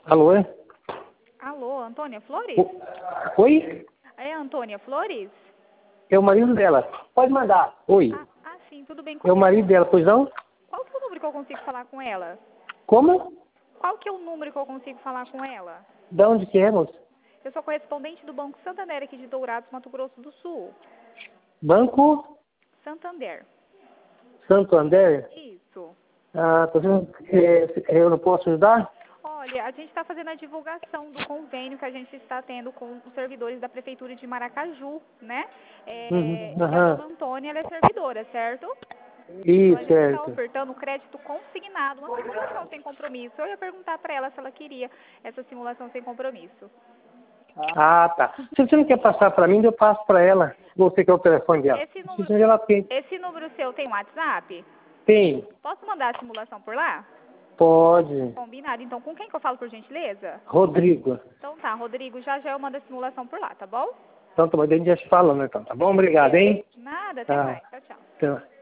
Alô, é? Alô, Antônia Flores? Oi? É Antônia Flores? É o marido dela. Pode mandar. Oi. Sim, tudo bem É o com marido dela, pois não? Qual que é o número que eu consigo falar com ela? Como? Qual que é o número que eu consigo falar com ela? Da onde que é, moço? Eu sou correspondente do Banco Santander aqui de Dourados, Mato Grosso do Sul. Banco Santander. Santo André? Isso. Ah, tô vendo que eu não posso ajudar? Olha, a gente está fazendo a divulgação do convênio que a gente está tendo com os servidores da Prefeitura de Maracaju, né? E a Aham. dona Antônia, ela é servidora, certo? Então a Isso, gente está certo. ofertando crédito consignado, uma simulação sem compromisso. Eu ia perguntar para ela se ela queria essa simulação sem compromisso. Ah, tá. Se você não quer passar para mim, eu passo para ela. Você quer o telefone dela. Esse número, Se ela tem. esse número seu tem WhatsApp? Tem. Posso mandar a simulação por lá? Pode. Combinado. Então, com quem que eu falo, por gentileza? Rodrigo. Então tá, Rodrigo, já eu mando a simulação por lá, tá bom? Então, tá bom. A gente já se fala, né? Então, tá bom? Obrigado, hein? Nada, até Tá. mais. Tchau, tchau. Tá.